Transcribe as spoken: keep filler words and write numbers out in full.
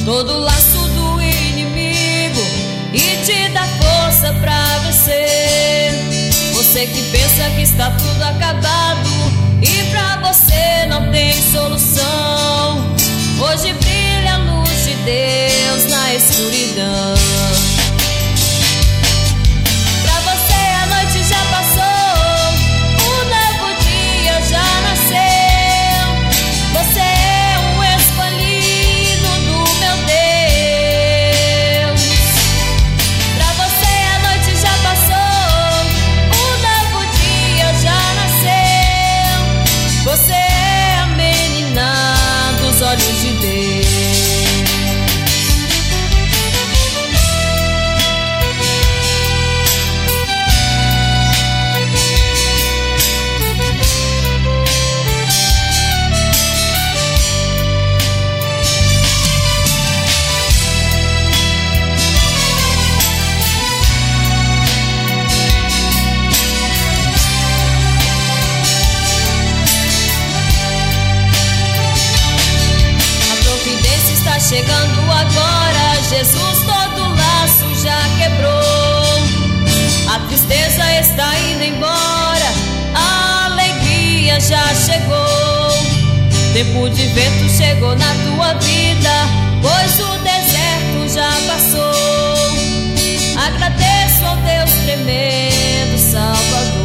todo laço do inimigo e te dá força pra vencer. Você que pensa que está tudo acabado e pra você não tem solução, hoje brilha a luz de Deus na escuridão. Pra você a noite já passou, um novo dia já nasceu. Você é um escolhido do meu Deus. Pra você a noite já passou, um novo dia já nasceu. Você é a menina dos olhos de Deus. Chegando agora, Jesus todo laço já quebrou. A tristeza está indo embora, a alegria já chegou. Tempo de vento chegou na tua vida, pois o deserto já passou. Agradeço ao Deus tremendo Salvador.